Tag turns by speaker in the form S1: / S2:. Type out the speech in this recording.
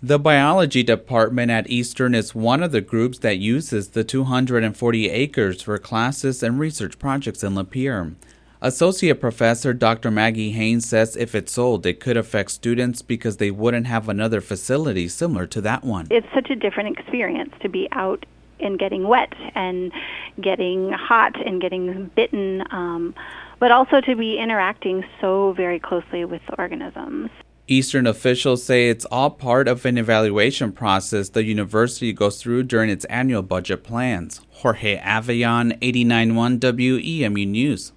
S1: The biology department at Eastern is one of the groups that uses the 240 acres for classes and research projects in Lapeer. Associate Professor Dr. Maggie Haynes says if it's sold, it could affect students because they wouldn't have another facility similar to that one.
S2: It's such a different experience to be out and getting wet and getting hot and getting bitten, but also to be interacting so very closely with the organisms.
S1: Eastern officials say it's all part of an evaluation process the university goes through during its annual budget plans. Jorge Avellon, 89.1 WEMU News.